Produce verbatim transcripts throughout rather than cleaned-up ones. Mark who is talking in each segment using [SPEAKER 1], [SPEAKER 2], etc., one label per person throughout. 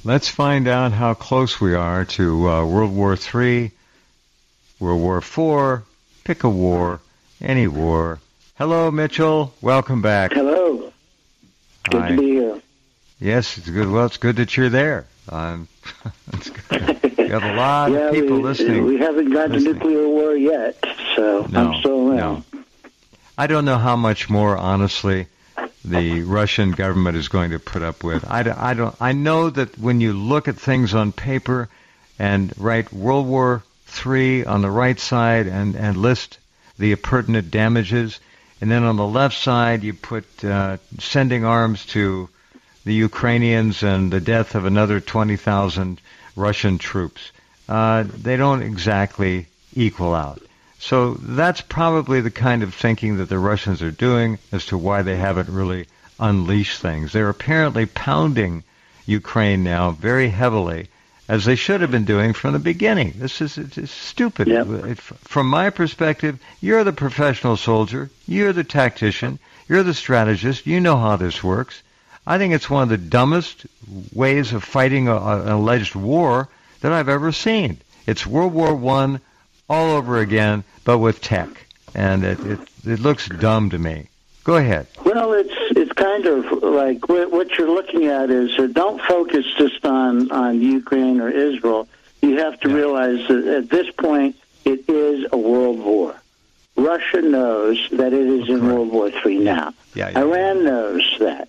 [SPEAKER 1] let's find out how close we are to uh, World War Three, World War Four. Pick a war, any war. Hello, Mitchell. Welcome back.
[SPEAKER 2] Hello. Good
[SPEAKER 1] Hi.
[SPEAKER 2] to be here.
[SPEAKER 1] Yes, it's good. Well, it's good that you're there. Um, it's good. We have a lot
[SPEAKER 2] yeah,
[SPEAKER 1] of people
[SPEAKER 2] we,
[SPEAKER 1] listening.
[SPEAKER 2] We haven't got to nuclear war yet, so
[SPEAKER 1] no,
[SPEAKER 2] I'm still around.
[SPEAKER 1] No. I don't know how much more, honestly, the Russian government is going to put up with. I, I, don't, I know that when you look at things on paper and write World War Three on the right side and, and list the pertinent damages, and then on the left side you put uh, sending arms to the Ukrainians and the death of another twenty thousand Russian troops. Uh, they don't exactly equal out. So that's probably the kind of thinking that the Russians are doing as to why they haven't really unleashed things. They're apparently pounding Ukraine now very heavily, as they should have been doing from the beginning. This is it's stupid.
[SPEAKER 2] Yep.
[SPEAKER 1] It, from my perspective, you're the professional soldier, you're the tactician, you're the strategist, you know how this works. I think it's one of the dumbest ways of fighting a, a, an alleged war that I've ever seen. It's World War One all over again, but with tech, and it, it it looks dumb to me. Go ahead.
[SPEAKER 2] Well, it's it's kind of like what you're looking at is uh, don't focus just on, on Ukraine or Israel. You have to yeah. realize that at this point it is a world war. Russia knows that it is in World War Three now.
[SPEAKER 1] Yeah, yeah,
[SPEAKER 2] Iran
[SPEAKER 1] yeah.
[SPEAKER 2] knows that.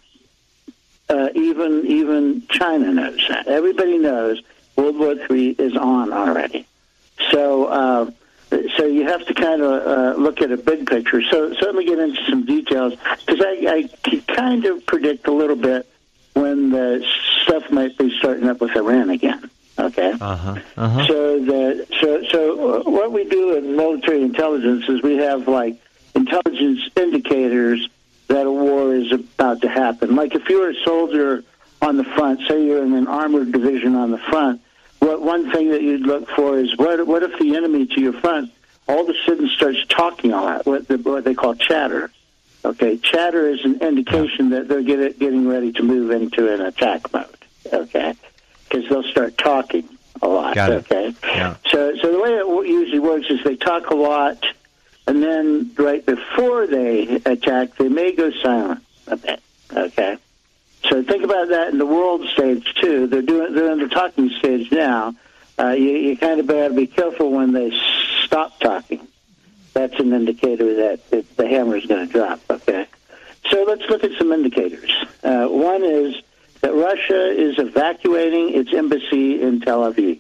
[SPEAKER 2] Uh, even even China knows that. Everybody knows World War Three is on already. So. Uh, So you have to kind of uh, look at a big picture. So, so let me get into some details, because I, I can kind of predict a little bit when the stuff might be starting up with Iran again. Okay.
[SPEAKER 1] Uh-huh. Uh-huh.
[SPEAKER 2] So the so so what we do in military intelligence is we have like intelligence indicators that a war is about to happen. Like if you're a soldier on the front, say you're in an armored division on the front. What one thing that you'd look for is what what if the enemy to your front all of a sudden starts talking a lot, what, the, what they call chatter. Okay, chatter is an indication that they're get, getting ready to move into an attack mode. Okay, because they'll start talking a lot.
[SPEAKER 1] Got it.
[SPEAKER 2] Okay,
[SPEAKER 1] yeah.
[SPEAKER 2] so so the way it usually works is they talk a lot, and then right before they attack, they may go silent a bit. Okay. So think about that in the world stage too. They're doing they're in the talking stage now. Uh, you, you kind of better be careful when they stop talking. That's an indicator that it, the hammer is going to drop. Okay. So let's look at some indicators. Uh, one is that Russia is evacuating its embassy in Tel Aviv.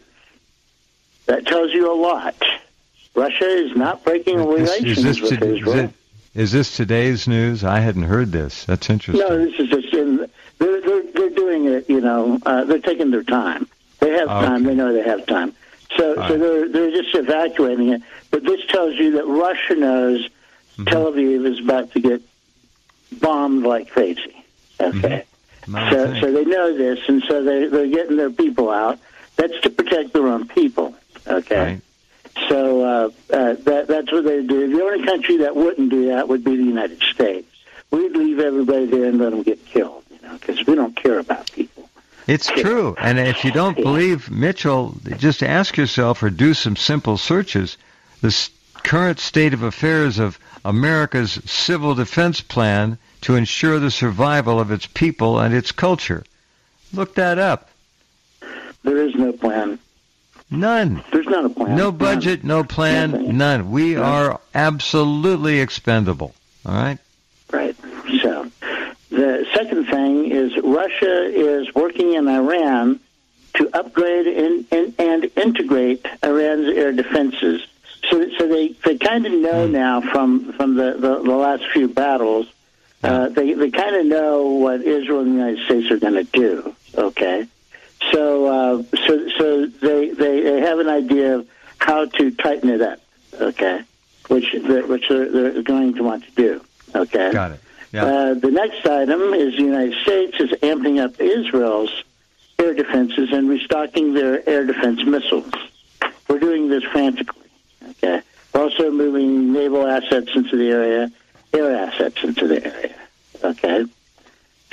[SPEAKER 2] That tells you a lot. Russia is not breaking relations
[SPEAKER 1] is this
[SPEAKER 2] with
[SPEAKER 1] to,
[SPEAKER 2] Israel.
[SPEAKER 1] Is, it, is this today's news? I hadn't heard this. That's interesting.
[SPEAKER 2] No, this is just in. They're, they're, they're doing it, you know, uh, they're taking their time. They have
[SPEAKER 1] oh,
[SPEAKER 2] time.
[SPEAKER 1] okay.
[SPEAKER 2] They know they have time. So
[SPEAKER 1] All
[SPEAKER 2] so
[SPEAKER 1] right.
[SPEAKER 2] they're, they're just evacuating it. But this tells you that Russia knows mm-hmm. Tel Aviv is about to get bombed like crazy. Okay.
[SPEAKER 1] Mm-hmm.
[SPEAKER 2] So so they know this, and so they, they're getting their people out. That's to protect their own people. Okay.
[SPEAKER 1] Right.
[SPEAKER 2] So uh, uh, that that's what they do. The only country that wouldn't do that would be the United States. We'd leave everybody there and let them get killed. Because we don't care about people.
[SPEAKER 1] It's true. And if you don't believe Mitchell, just ask yourself or do some simple searches. The current state of affairs of America's civil defense plan to ensure the survival of its people and its culture. Look that up.
[SPEAKER 2] There is no plan.
[SPEAKER 1] None.
[SPEAKER 2] There's not a plan.
[SPEAKER 1] No budget,
[SPEAKER 2] none.
[SPEAKER 1] no plan,
[SPEAKER 2] Nothing.
[SPEAKER 1] none. We
[SPEAKER 2] none.
[SPEAKER 1] are absolutely expendable. All right?
[SPEAKER 2] Right. So the second thing is Russia is working in Iran to upgrade and, and, and integrate Iran's air defenses. So, so they, they kind of know now from, from the, the, the last few battles, uh, they, they kind of know what Israel and the United States are going to do, okay? So uh, so, so they, they, they have an idea of how to tighten it up, okay, which, which they're, they're going to want to do, okay?
[SPEAKER 1] Got it. Yeah.
[SPEAKER 2] Uh, the next item is the United States is amping up Israel's air defenses and restocking their air defense missiles. We're doing this frantically. Okay. We're also moving naval assets into the area, air assets into the area. Okay.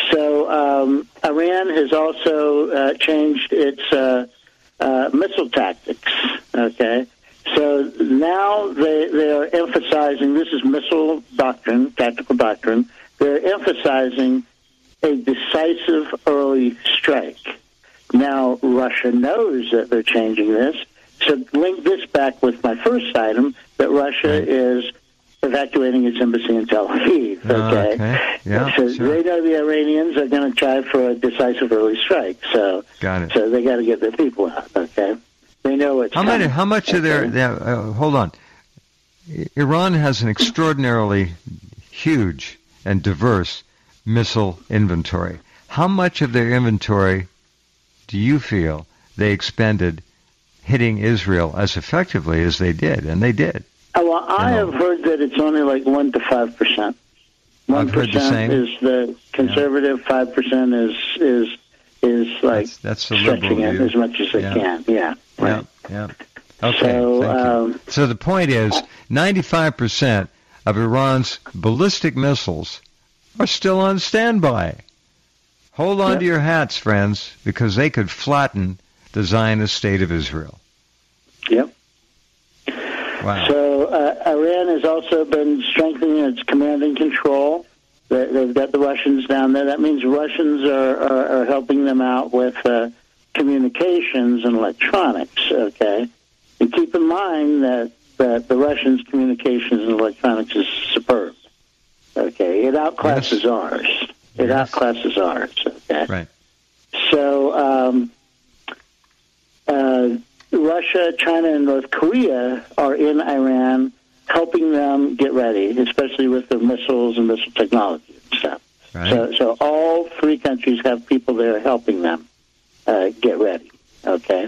[SPEAKER 2] So um, Iran has also uh, changed its uh, uh, missile tactics. Okay, so now they they are emphasizing, this is missile doctrine, tactical doctrine. They're emphasizing a decisive early strike. Now Russia knows that they're changing this. So link this back with my first item, that Russia is evacuating its embassy in Tel Aviv. Okay,
[SPEAKER 1] uh, okay. Yeah,
[SPEAKER 2] so
[SPEAKER 1] sure.
[SPEAKER 2] they know the Iranians are going to try for a decisive early strike. So,
[SPEAKER 1] got it.
[SPEAKER 2] So they got to get their people out. Okay, they know it's
[SPEAKER 1] how
[SPEAKER 2] coming.
[SPEAKER 1] many? How much
[SPEAKER 2] okay.
[SPEAKER 1] of their? their uh, hold on. Iran has an extraordinarily huge and diverse missile inventory. How much of their inventory do you feel they expended hitting Israel as effectively as they did? And they did.
[SPEAKER 2] Oh, well, I have heard that it's only like one to five percent. One percent is the conservative. Five percent is is is like
[SPEAKER 1] that's, that's the
[SPEAKER 2] stretching it
[SPEAKER 1] view.
[SPEAKER 2] as much as they
[SPEAKER 1] yeah.
[SPEAKER 2] can. Yeah. Right.
[SPEAKER 1] Yeah. Yeah. Okay.
[SPEAKER 2] So,
[SPEAKER 1] thank you.
[SPEAKER 2] um,
[SPEAKER 1] so the point is, ninety-five percent of Iran's ballistic missiles are still on standby. Hold on
[SPEAKER 2] yep.
[SPEAKER 1] to your hats, friends, because they could flatten the Zionist state of Israel.
[SPEAKER 2] Yep.
[SPEAKER 1] Wow.
[SPEAKER 2] So uh, Iran has also been strengthening its command and control. They, they've got the Russians down there. That means Russians are, are, are helping them out with uh, communications and electronics, okay? And keep in mind that, that the Russians' communications and electronics is superb, okay? It outclasses yes. ours. It yes. outclasses ours, okay?
[SPEAKER 1] Right.
[SPEAKER 2] So, um, uh, Russia, China, and North Korea are in Iran, helping them get ready, especially with their missiles and missile technology and stuff.
[SPEAKER 1] Right.
[SPEAKER 2] So, so all three countries have people there helping them uh, get ready. Okay.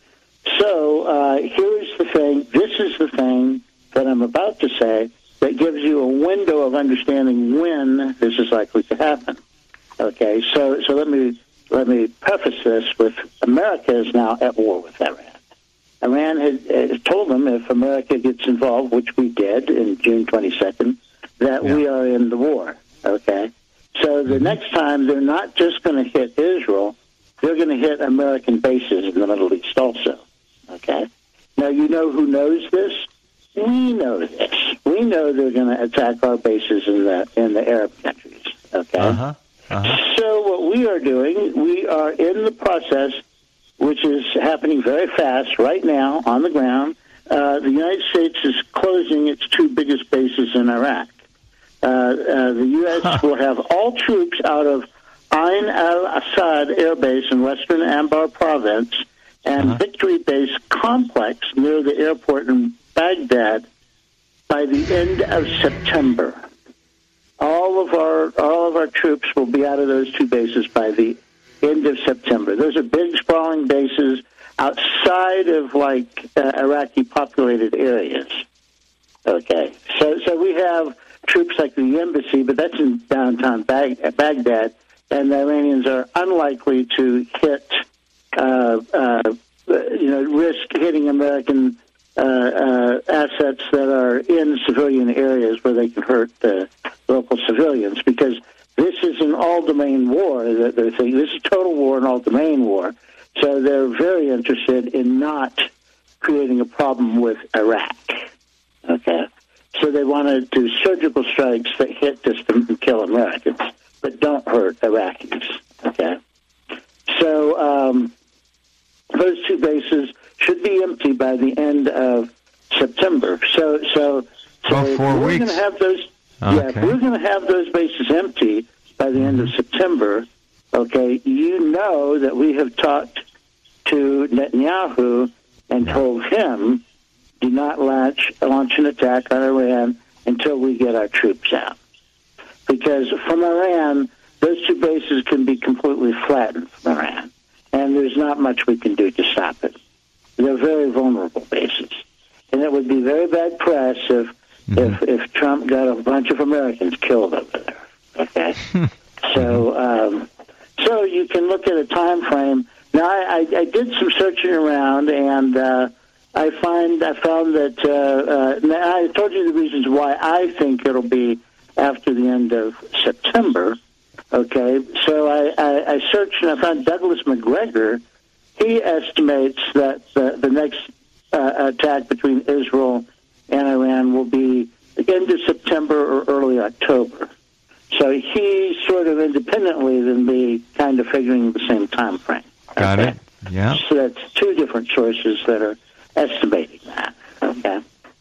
[SPEAKER 2] So uh, here's the thing. This is the thing that I'm about to say that gives you a window of understanding when this is likely to happen. Okay. So, so let me let me preface this with America is now at war with Iran. Iran had, had told them if America gets involved, which we did in June twenty-second, that yeah. we are in the war, okay? So the mm-hmm. next time, they're not just going to hit Israel, they're going to hit American bases in the Middle East also, okay? Now, you know who knows this? We know this. We know they're going to attack our bases in the in the Arab countries, okay?
[SPEAKER 1] Uh-huh. Uh-huh.
[SPEAKER 2] So what we are doing, we are in the process, which is happening very fast right now on the ground. Uh, the United States is closing its two biggest bases in Iraq. Uh, uh, the U S Huh. will have all troops out of Ain al-Assad Air Base in western Anbar Province and uh-huh. Victory Base Complex near the airport in Baghdad by the end of September. All of our all of our troops will be out of those two bases by the end of September. Those are big, sprawling bases outside of, like, uh, Iraqi populated areas. Okay. So so we have troops like the embassy, but that's in downtown Bag- Baghdad, and the Iranians are unlikely to hit, uh, uh, you know, risk hitting American uh, uh, assets that are in civilian areas where they can hurt the local civilians, because this is an all-domain war that they're thinking. This is total war and all-domain war. So they're very interested in not creating a problem with Iraq. Okay? So they want to do surgical strikes that hit just to kill Americans, but don't hurt Iraqis. Okay? So um, those two bases should be empty by the end of September. So, so, so
[SPEAKER 1] oh, four
[SPEAKER 2] we're
[SPEAKER 1] weeks.
[SPEAKER 2] going to have those.
[SPEAKER 1] Okay.
[SPEAKER 2] Yeah, if we're going to have those bases empty by the end of September, okay, you know that we have talked to Netanyahu and told him, do not launch, launch an attack on Iran until we get our troops out. Because from Iran, those two bases can be completely flattened from Iran, and there's not much we can do to stop it. They're very vulnerable bases. And it would be very bad press if Mm-hmm. If if Trump got a bunch of Americans killed over there, okay? so um, so you can look at a time frame. Now I, I, I did some searching around, and uh, I find I found that uh, uh, I told you the reasons why I think it'll be after the end of September. Okay, so I, I, I searched and I found Douglas McGregor. He estimates that the, the next uh, attack between Israel and Iran will be the end of September or early October. So he's sort of independently than me kind of figuring the same time frame.
[SPEAKER 1] Got
[SPEAKER 2] okay?
[SPEAKER 1] it. Yeah.
[SPEAKER 2] So that's two different sources that are estimating that. Okay.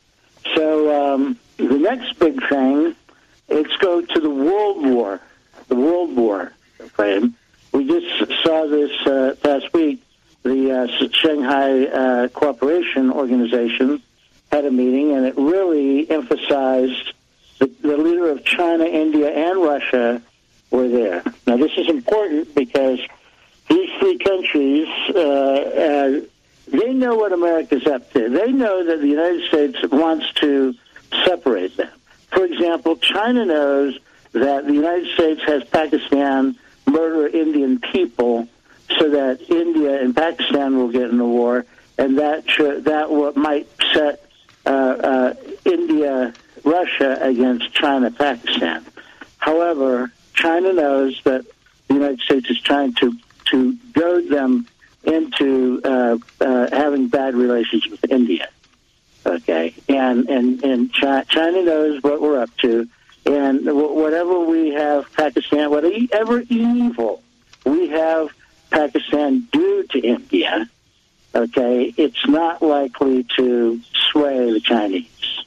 [SPEAKER 2] So um, the next big thing, let's go to the World War. The World War frame. We just saw this uh, past week. The uh, Shanghai uh, Cooperation Organization had a meeting, and it really emphasized the, the leader of China, India, and Russia were there. Now, this is important because these three countries, uh, uh, they know what America's up to. They know that the United States wants to separate them. For example, China knows that the United States has Pakistan murder Indian people so that India and Pakistan will get in the war, and that should, that what might set uh, uh, India, Russia against China, Pakistan. However, China knows that the United States is trying to, to goad them into uh, uh, having bad relations with India. Okay, and and and China knows what we're up to. And whatever we have Pakistan, whatever evil we have Pakistan do to India, okay, it's not likely to sway the Chinese.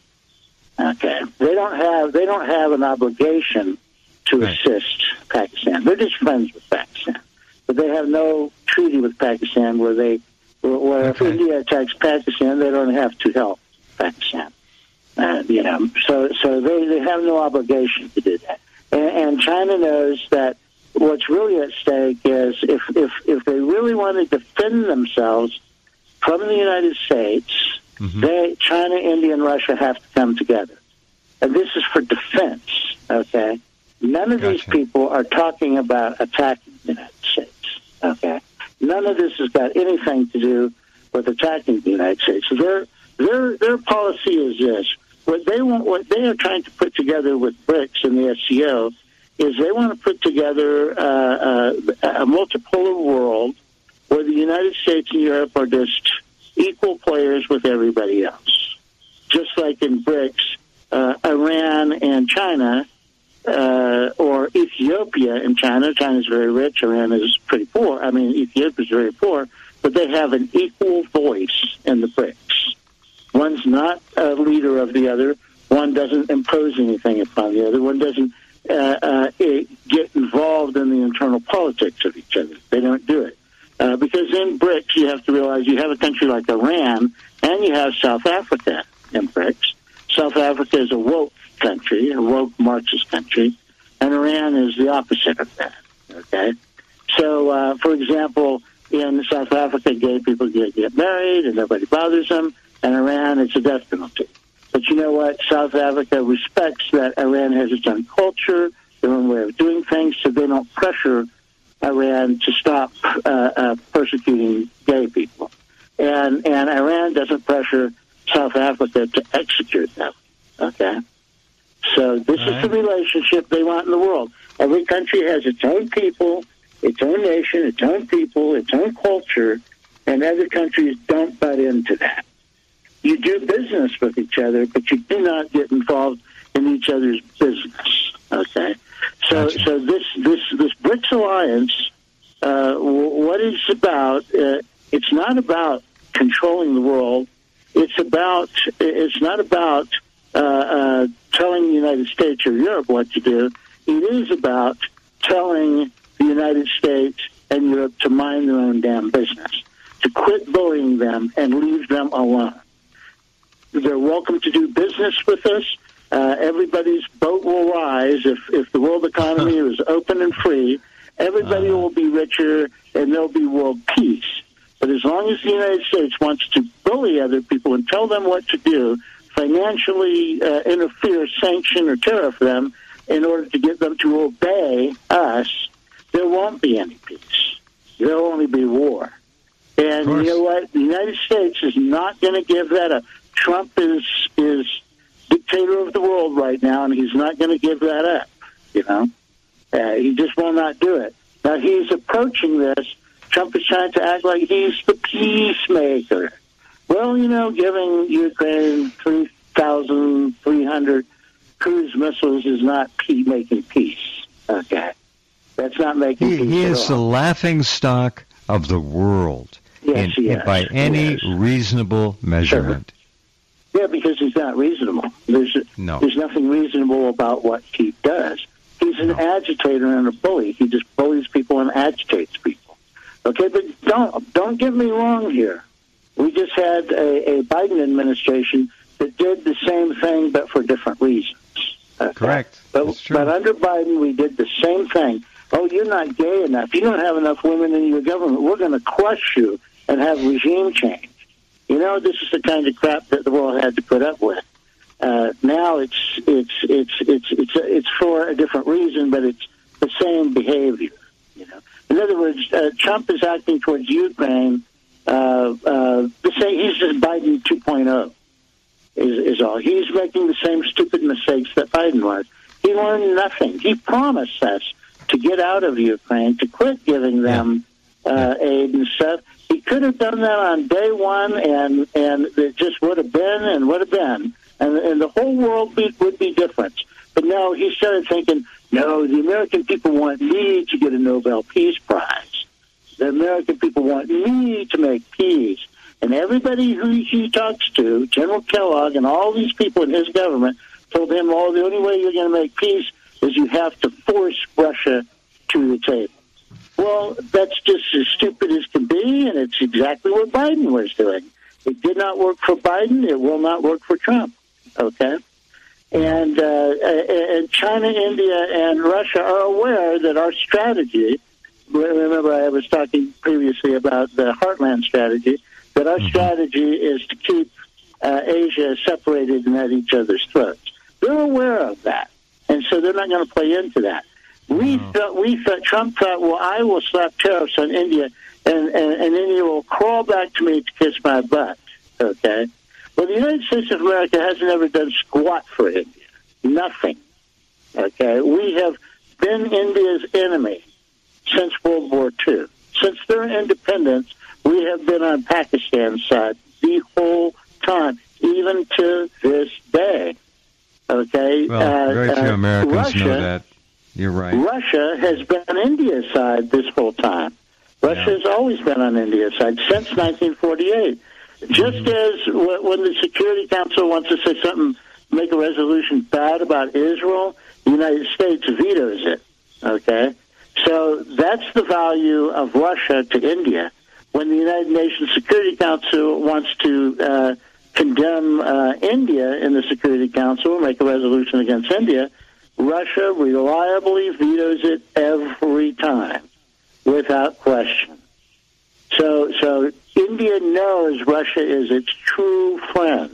[SPEAKER 2] Okay, they don't have they don't have an obligation to right. assist Pakistan. They're just friends with Pakistan, but they have no treaty with Pakistan where they where okay. if India attacks Pakistan, they don't have to help Pakistan. Uh, you know, so so they, they have no obligation to do that. And, and China knows that what's really at stake is if, if, if they really want to defend themselves from the United States, mm-hmm. they China, India, and Russia have to come together. And this is for defense, okay? None of gotcha. these people are talking about attacking the United States, okay? None of this has got anything to do with attacking the United States. So their, their, their policy is this. What they want, what they are trying to put together with BRICS and the S C O is they want to put together uh, uh, a multipolar world where the United States and Europe are just equal players with everybody else. Just like in BRICS, uh, Iran and China, uh, or Ethiopia and China. China's very rich, Iran is pretty poor. I mean, Ethiopia's very poor, but they have an equal voice in the BRICS. One's not a leader of the other. One doesn't impose anything upon the other. One doesn't uh, uh, get involved in the internal politics of each other. They don't do it. Uh, because in BRICS, you have to realize you have a country like Iran, and you have South Africa in BRICS. South Africa is a woke country, a woke Marxist country, and Iran is the opposite of that. Okay? So, uh, for example, in South Africa, gay people get, get married, and nobody bothers them. And Iran, it's a death penalty. But you know what? South Africa respects that Iran has its own culture, their own way of doing things, so they don't pressure Iran to stop uh, uh, persecuting gay people. And and Iran doesn't pressure South Africa to execute them. Okay? So this All is right. the relationship they want in the world. Every country has its own people, its own nation, its own people, its own culture, and other countries don't butt into that. You do business with each other, but you do not get involved in each other's business. Okay, so gotcha. so this this this BRICS alliance, uh, what it's about, uh, it's not about controlling the world. It's about it's not about uh, uh, telling the United States or Europe what to do. It is about telling the United States and Europe to mind their own damn business, to quit bullying them and leave them alone. They're welcome to do business with us. Uh, everybody's boat will rise if, if the world economy is open and free. Everybody uh, will be richer, and there'll be world peace. But as long as the United States wants to bully other people and tell them what to do, financially uh, interfere, sanction, or tariff them in order to get them to obey us, there won't be any peace. There'll only be war. And you know what? The United States is not going to give that up. Trump is is dictator of the world right now, and he's not going to give that up, you know. Uh, he just will not do it. Now, he's approaching this. Trump is trying to act like he's the peacemaker. Well, you know, giving Ukraine three thousand three hundred cruise missiles is not pe- making peace. Okay. That's not making
[SPEAKER 1] he,
[SPEAKER 2] peace
[SPEAKER 1] he
[SPEAKER 2] at
[SPEAKER 1] is
[SPEAKER 2] all.
[SPEAKER 1] the laughing stock of the world
[SPEAKER 2] Yes,
[SPEAKER 1] in,
[SPEAKER 2] yes,
[SPEAKER 1] by any
[SPEAKER 2] yes.
[SPEAKER 1] reasonable measurement.
[SPEAKER 2] Yeah, because he's not reasonable. There's
[SPEAKER 1] No.
[SPEAKER 2] there's nothing reasonable about what he does. He's an
[SPEAKER 1] No.
[SPEAKER 2] agitator and a bully. He just bullies people and agitates people. Okay, but don't don't get me wrong here. We just had a, a Biden administration that did the same thing, but for different reasons. Okay?
[SPEAKER 1] Correct.
[SPEAKER 2] But,
[SPEAKER 1] That's true.
[SPEAKER 2] but under Biden, we did the same thing. Oh, you're not gay enough. You don't have enough women in your government. We're going to crush you and have regime change. You know, this is the kind of crap that the world had to put up with. Uh, now it's it's it's it's it's it's for a different reason, but it's the same behavior. You know, in other words, uh, Trump is acting towards Ukraine. Uh, uh, to say he's just Biden two point oh is, is all. He's making the same stupid mistakes that Biden was. He learned nothing. He promised us to get out of Ukraine, to quit giving them uh, aid and stuff. He could have done that on day one, and and it just would have been and would have been, and, and the whole world be, would be different. But no, he started thinking, no, the American people want me to get a Nobel Peace Prize. The American people want me to make peace. And everybody who he talks to, General Kellogg and all these people in his government, told him, oh, the only way you're going to make peace is you have to force Russia to the table. Well, that's just as stupid as can be, and it's exactly what Biden was doing. It did not work for Biden. It will not work for Trump. Okay? And, uh, and China, India, and Russia are aware that our strategy, remember I was talking previously about the Heartland strategy, that our mm-hmm. strategy is to keep uh, Asia separated and at each other's throats. They're aware of that, and so they're not going to play into that. We
[SPEAKER 1] Mm-hmm.
[SPEAKER 2] thought, we thought, Trump thought, well, I will slap tariffs on India, and, and, and India will crawl back to me to kiss my butt, okay? Well, the United States of America hasn't ever done squat for India. Nothing, okay? We have been India's enemy since World War Two. Since their independence, we have been on Pakistan's side the whole time, even to this day. Okay?
[SPEAKER 1] Well,
[SPEAKER 2] uh,
[SPEAKER 1] very few
[SPEAKER 2] uh,
[SPEAKER 1] Americans
[SPEAKER 2] Russia,
[SPEAKER 1] know that. You're right.
[SPEAKER 2] Russia has been on India's side this whole time. Russia
[SPEAKER 1] Yeah.
[SPEAKER 2] has always been on India's side since nineteen forty-eight. Just
[SPEAKER 1] Mm-hmm.
[SPEAKER 2] as w- when the Security Council wants to say something, make a resolution bad about Israel, the United States vetoes it. Okay? So that's the value of Russia to India. When the United Nations Security Council wants to uh, condemn uh, India in the Security Council, make a resolution against India, Russia reliably vetoes it every time, without question. So, so India knows Russia is its true friend.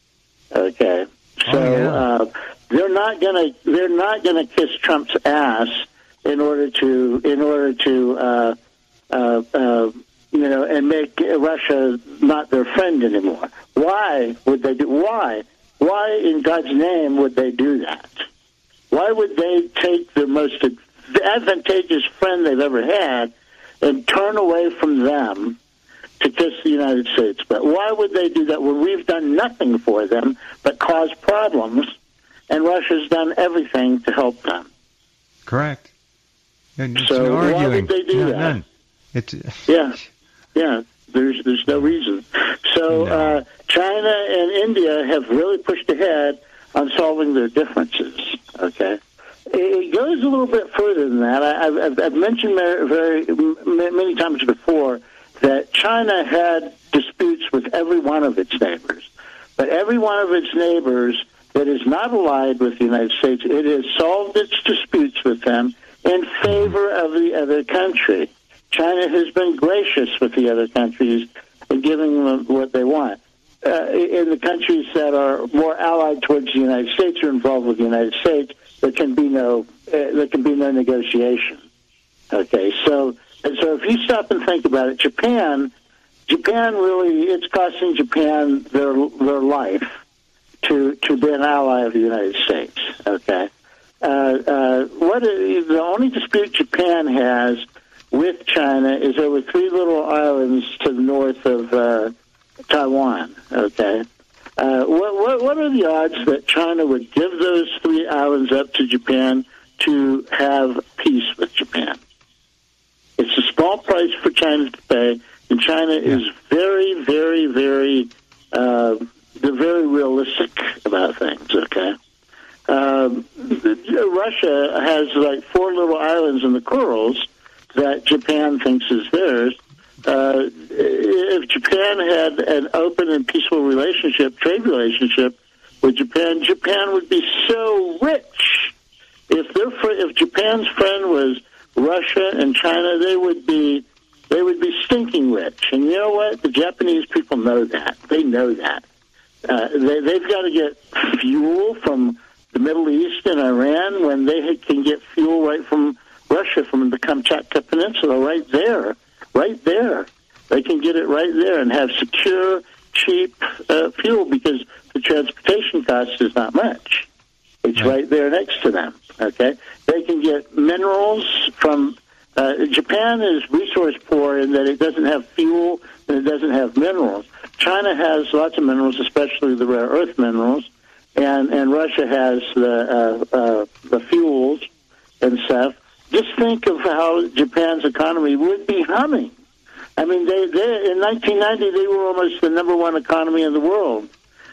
[SPEAKER 2] Okay, so
[SPEAKER 1] Oh, yeah.
[SPEAKER 2] uh, they're not gonna they're not gonna kiss Trump's ass in order to in order to uh, uh, uh, you know and make Russia not their friend anymore. Why would they do? Why? Why in God's name would they do that? Why would they take the most advantageous friend they've ever had and turn away from them to kiss the United States? But why would they do that when we've done nothing for them but cause problems, and Russia's done everything to help them?
[SPEAKER 1] Correct. And it's
[SPEAKER 2] So
[SPEAKER 1] no
[SPEAKER 2] why
[SPEAKER 1] arguing.
[SPEAKER 2] would they do
[SPEAKER 1] No,
[SPEAKER 2] that?
[SPEAKER 1] None. It's,
[SPEAKER 2] Yeah, yeah. There's there's no reason. So
[SPEAKER 1] No.
[SPEAKER 2] uh, China and India have really pushed ahead on solving their differences. Okay, it goes a little bit further than that. I, I've, I've mentioned very, very many times before that China had disputes with every one of its neighbors, but every one of its neighbors that is not allied with the United States, it has solved its disputes with them in favor of the other country. China has been gracious with the other countries in giving them what they want. Uh, in the countries that are more allied towards the United States or involved with the United States, there can be no uh, there can be no negotiation. Okay, so and so if you stop and think about it, Japan, Japan really it's costing Japan their their life to to be an ally of the United States. Okay, uh, uh, what is, the only dispute Japan has with China is over three little islands to the north of uh, Taiwan. Okay, uh, what, what what are the odds that China would give those three islands up to Japan to have peace with Japan? It's a small price for China to pay, and China yeah. is very, very, very, uh, they're very realistic about things. Okay. Um, Russia has like four little islands in the Kurils that Japan thinks is theirs. Uh, if Japan had an open and peaceful relationship, trade relationship with Japan, Japan would be so rich. If their fr- if Japan's friend was Russia and China, they would be they would be stinking rich. And you know what? The Japanese people know that. They know that. Uh, they, they've got to get fuel from the Middle East and Iran when they can get fuel right from Russia, from the Kamchatka Peninsula, right there, right there. They can get it right there and have secure, cheap uh, fuel because the transportation cost is not much. It's right. right there next to them. Okay, they can get minerals from. Uh, Japan is resource poor in that it doesn't have fuel and it doesn't have minerals. China has lots of minerals, especially the rare earth minerals. And, and Russia has the uh, uh, the fuels and stuff. Just think of how Japan's economy would be humming. I mean, they, they in nineteen ninety they were almost the number one economy in the world.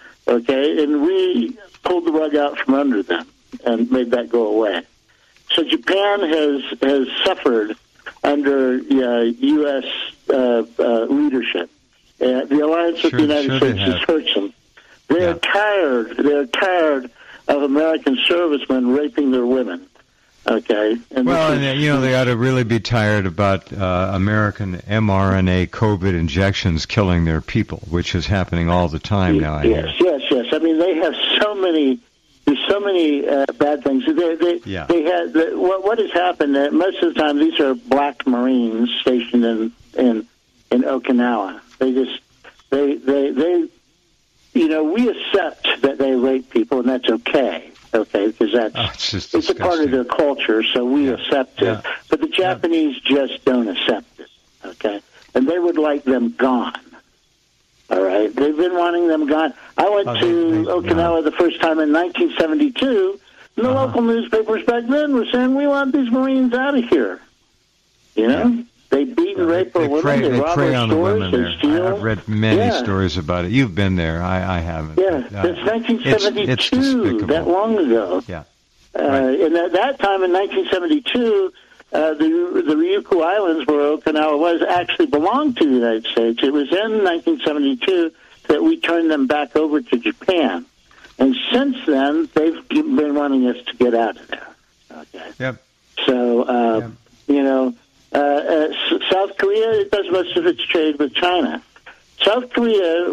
[SPEAKER 2] Okay, and we pulled the rug out from under them and made that go away. So Japan has has suffered under uh, U S Uh, uh, leadership. Uh, the alliance
[SPEAKER 1] sure,
[SPEAKER 2] with the United
[SPEAKER 1] sure
[SPEAKER 2] States has hurt them. They're yeah. tired. They're tired of American servicemen raping their women. Okay.
[SPEAKER 1] And well, and is, you know they ought to really be tired about uh, American mRNA COVID injections killing their people, which is happening all the time now. I
[SPEAKER 2] yes,
[SPEAKER 1] hear.
[SPEAKER 2] yes, yes. I mean, they have so many. There's so many uh, bad things. They, they,
[SPEAKER 1] yeah.
[SPEAKER 2] they had the, what, what has happened? Uh, most of the time, these are black Marines stationed in in in Okinawa. They just they they they. You know, we accept that they rape people, and that's okay, okay, because that's
[SPEAKER 1] oh, it's, just
[SPEAKER 2] it's a part of their culture, so we
[SPEAKER 1] yeah.
[SPEAKER 2] accept it.
[SPEAKER 1] Yeah.
[SPEAKER 2] But the Japanese yeah. just don't accept it, okay? And they would like them gone, all right? They've been wanting them gone. I went
[SPEAKER 1] oh,
[SPEAKER 2] to
[SPEAKER 1] they, they,
[SPEAKER 2] Okinawa
[SPEAKER 1] no.
[SPEAKER 2] the first time in nineteen seventy-two, and the uh-huh. local newspapers back then were saying, we want these Marines out of here, you know? Yeah. They beat and rape our women.
[SPEAKER 1] Prey,
[SPEAKER 2] they,
[SPEAKER 1] they
[SPEAKER 2] rob
[SPEAKER 1] prey
[SPEAKER 2] our
[SPEAKER 1] on
[SPEAKER 2] stores.
[SPEAKER 1] the women
[SPEAKER 2] They
[SPEAKER 1] there.
[SPEAKER 2] steal.
[SPEAKER 1] I've read many
[SPEAKER 2] yeah.
[SPEAKER 1] stories about it. You've been there. I, I haven't.
[SPEAKER 2] Yeah,
[SPEAKER 1] but, uh,
[SPEAKER 2] it's nineteen seventy-two.
[SPEAKER 1] It's, it's despicable.
[SPEAKER 2] That long ago.
[SPEAKER 1] Yeah.
[SPEAKER 2] Uh,
[SPEAKER 1] right.
[SPEAKER 2] And at that time, in nineteen seventy-two, uh, the the Ryukyu Islands, where Okinawa was, actually belonged to the United States. It was in nineteen seventy-two that we turned them back over to Japan. And since then, they've been wanting us to get out of there. Okay.
[SPEAKER 1] Yep.
[SPEAKER 2] So, uh,
[SPEAKER 1] yep.
[SPEAKER 2] you know, uh, uh, South Korea does most of its trade with China. South Korea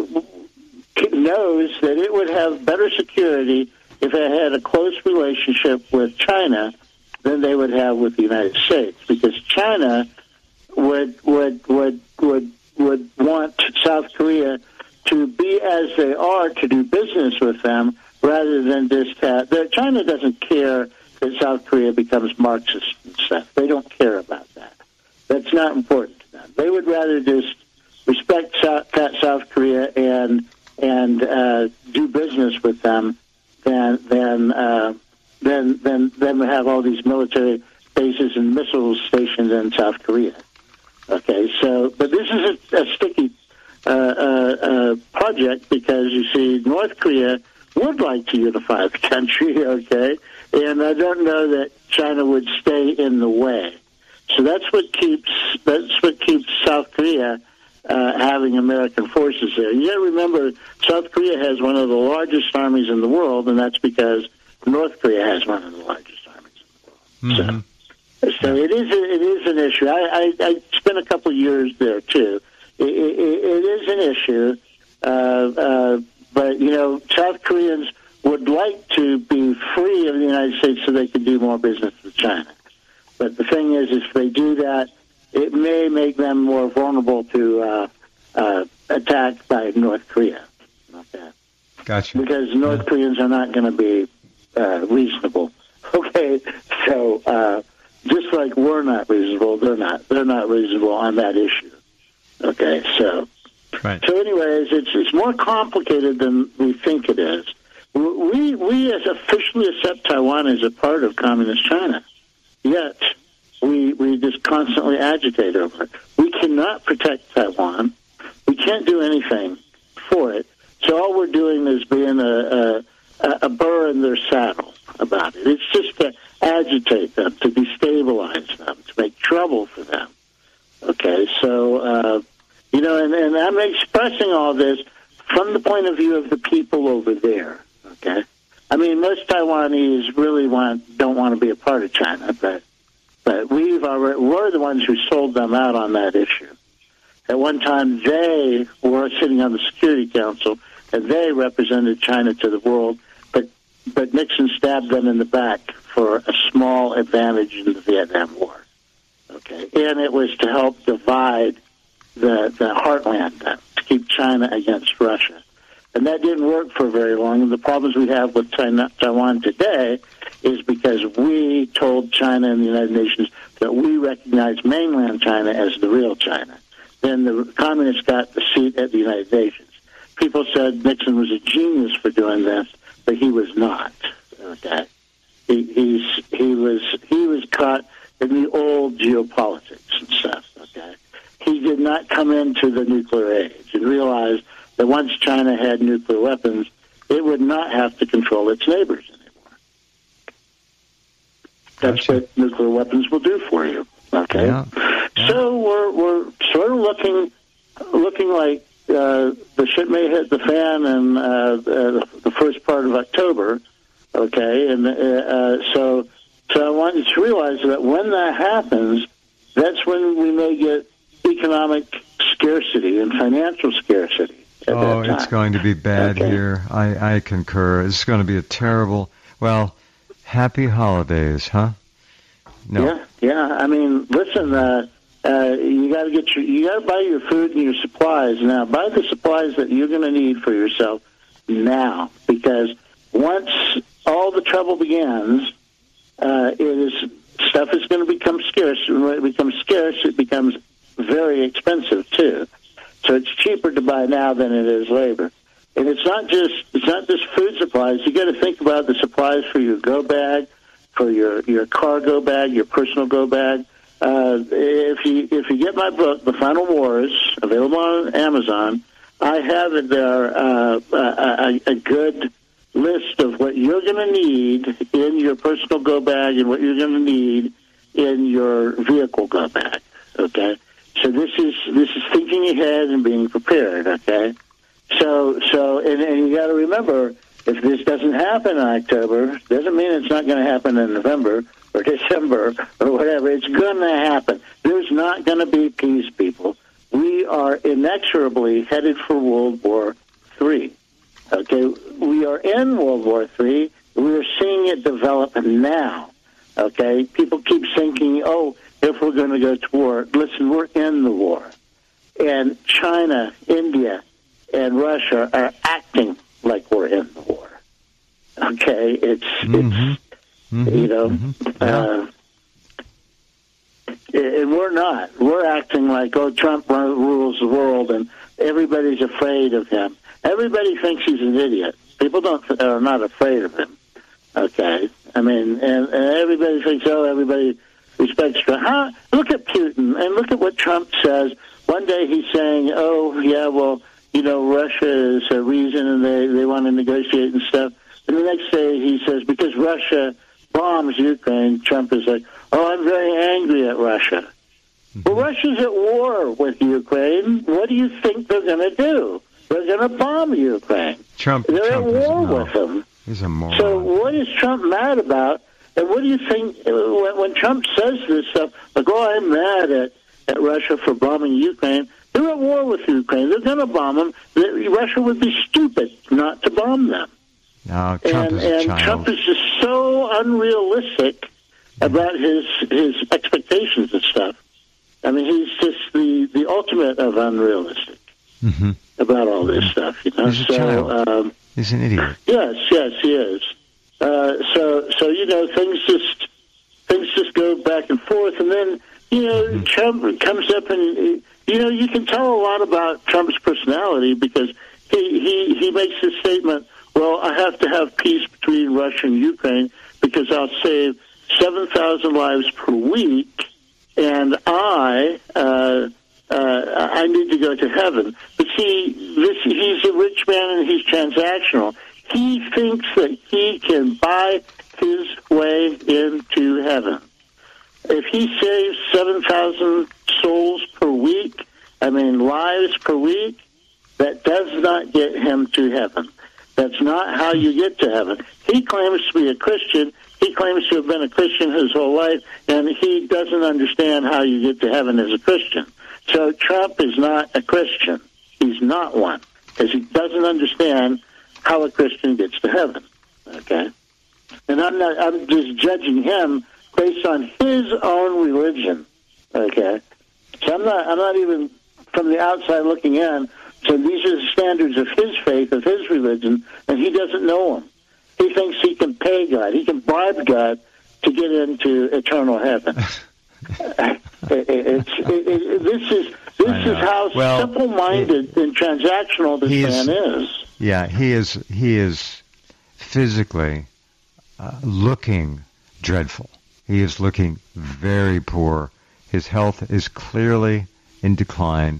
[SPEAKER 2] knows that it would have better security if it had a close relationship with China than they would have with the United States, because China would would would would would want South Korea to be as they are, to do business with them, rather than just have... China doesn't care that South Korea becomes Marxist and stuff. They don't care about that. That's not important to them. They would rather just respect South, South Korea and and uh, do business with them than than uh, than than than have all these military bases and missiles stationed in South Korea. Okay, so but this is a, a sticky uh, uh, uh, project, because you see, North Korea would like to unify the country. Okay, and I don't know that China would stay in the way. So that's what keeps that's what keeps South Korea uh, having American forces there. You got to remember, South Korea has one of the largest armies in the world, and that's because North Korea has one of the largest armies in the world. Mm-hmm. So, so it is a, it is an issue. I, I, I spent a couple of years there too. It, it, it is an issue, uh, uh, but you know, South Koreans would like to be free of the United States so they could do more business with China. But the thing is, if they do that, it may make them more vulnerable to uh, uh, attack by North Korea. Okay.
[SPEAKER 1] Gotcha.
[SPEAKER 2] Because North yeah. Koreans are not going to be uh, reasonable Okay, so uh, just like we're not reasonable, they're not. They're not reasonable on that issue. Okay, so
[SPEAKER 1] right.
[SPEAKER 2] so anyways, it's it's more complicated than we think it is. We we as officially accept Taiwan as a part of Communist China, yet we we just constantly agitate over it. We cannot protect Taiwan. We can't do anything for it. So all we're doing is being a, a, a burr in their saddle about it. It's just to agitate them, to destabilize them, to make trouble for them. Okay, so, uh, you know, and, and I'm expressing all this from the point of view of the people over there, okay? I mean, most Taiwanese really want don't want to be a part of China, but but we've already, we're the ones who sold them out on that issue. At one time, they were sitting on the Security Council, and they represented China to the world, but but Nixon stabbed them in the back for a small advantage in the Vietnam War. Okay, and it was to help divide the the heartland, to keep China against Russia, and that didn't work for very long. And the problems we have with China, Taiwan today is because we told China and the United Nations that we recognize mainland China as the real China. Then the communists got the seat at the United Nations. People said Nixon was a genius for doing this, but he was not. Okay, he he's, he was he was caught in the old geopolitics and stuff. Okay, he did not come into the nuclear age and realize that once China had nuclear weapons, it would not have to control its neighbors anymore. That's
[SPEAKER 1] Gotcha.
[SPEAKER 2] what nuclear weapons will do for you. Okay,
[SPEAKER 1] Yeah. Yeah.
[SPEAKER 2] so we're we're sort of looking looking like uh, the shit may hit the fan in uh, uh, the first part of October. Okay, and uh, so so I want you to realize that when that happens, that's when we may get economic scarcity and financial scarcity. At
[SPEAKER 1] Oh,
[SPEAKER 2] that time.
[SPEAKER 1] it's going to be bad
[SPEAKER 2] Okay.
[SPEAKER 1] here. I, I concur. It's going to be a terrible, well, happy holidays, huh? No.
[SPEAKER 2] Yeah, yeah. I mean, listen, uh, uh, you got to get your, you got to buy your food and your supplies now. Buy the supplies that you're going to need for yourself now, because once all the trouble begins, uh, it is stuff is going to become scarce. And when it becomes scarce, it becomes very expensive too. So it's cheaper to buy now than it is later. And it's not just it's not just food supplies. You got to think about the supplies for your go bag, for your, your cargo bag, your personal go bag. Uh, if you if you get my book, The Final Wars, available on Amazon, I have in there uh, a, a, a good list of what you're going to need in your personal go bag and what you're going to need in your vehicle go bag. Okay, so this is this is thinking ahead and being prepared. Okay, so so and, and you got to remember, if this doesn't happen in October, doesn't mean it's not going to happen in November or December or whatever. It's going to happen. There's not going to be peace, people. We are inexorably headed for World War Three. Okay, we are in World War Three. We are seeing it develop now. Okay, people keep thinking, oh, if we're going to go to war, listen, we're in the war. And China, India, and Russia are acting like we're in the war. Okay, it's,
[SPEAKER 1] Mm-hmm.
[SPEAKER 2] it's
[SPEAKER 1] Mm-hmm.
[SPEAKER 2] you know,
[SPEAKER 1] Mm-hmm. Yeah.
[SPEAKER 2] uh, and we're not. We're acting like, oh, Trump rules the world, and everybody's afraid of him. Everybody thinks he's an idiot. People don't are not afraid of him. Okay, I mean, and, and everybody thinks, oh, everybody respects Trump. Huh? Look at Putin and look at what Trump says. One day he's saying, oh, yeah, well, you know, Russia is a reason, and they they want to negotiate and stuff. And the next day he says, because Russia bombs Ukraine, Trump is like, oh, I'm very angry at Russia. Mm-hmm. Well, Russia's at war with Ukraine. What do you think they're going to do? They're going to bomb Ukraine.
[SPEAKER 1] Trump,
[SPEAKER 2] They're
[SPEAKER 1] Trump
[SPEAKER 2] at
[SPEAKER 1] is,
[SPEAKER 2] war
[SPEAKER 1] no,
[SPEAKER 2] with them.
[SPEAKER 1] He's a moron.
[SPEAKER 2] So what is Trump mad about? And what do you think, when, when Trump says this stuff, like, oh, I'm mad at, at Russia for bombing Ukraine, they're at war with Ukraine. They're going to bomb them. Russia would be stupid not to bomb them.
[SPEAKER 1] No, Trump
[SPEAKER 2] and
[SPEAKER 1] is a
[SPEAKER 2] and
[SPEAKER 1] child.
[SPEAKER 2] Trump is just so unrealistic about his his expectations and stuff. I mean, he's just the, the ultimate of unrealistic
[SPEAKER 1] Mm-hmm.
[SPEAKER 2] about all this stuff. You know,
[SPEAKER 1] He's a
[SPEAKER 2] so
[SPEAKER 1] child.
[SPEAKER 2] um,
[SPEAKER 1] He's an idiot.
[SPEAKER 2] yes, yes, he is. Uh, so, so you know, things just things just go back and forth, and then you know, mm-hmm. Trump comes up, and you know, you can tell a lot about Trump's personality because he he, he makes this statement. Well, I have to have peace between Russia and Ukraine because I'll save seven thousand lives per week, and I uh, uh, I need to go to heaven. But see, this he's a rich man and he's transactional. He thinks that he can buy his way into heaven. If he saves seven thousand souls per week, I mean lives per week, that does not get him to heaven. That's not how you get to heaven. He claims to be a Christian. He claims to have been a Christian his whole life, and he doesn't understand how you get to heaven as a Christian. So Trump is not a Christian. He's not one, because he doesn't understand how a Christian gets to heaven. Okay? And I'm not, I'm just judging him based on his own religion. Okay? So I'm not, I'm not even from the outside looking in. So these are the standards of his faith, of his religion, and he doesn't know them. He thinks he can pay God. He can bribe God to get into eternal heaven. it, it's, it, it, this is this is how
[SPEAKER 1] well,
[SPEAKER 2] simple-minded it, and transactional this man is.
[SPEAKER 1] Yeah, he is. He is physically uh, looking dreadful. He is looking very poor. His health is clearly in decline.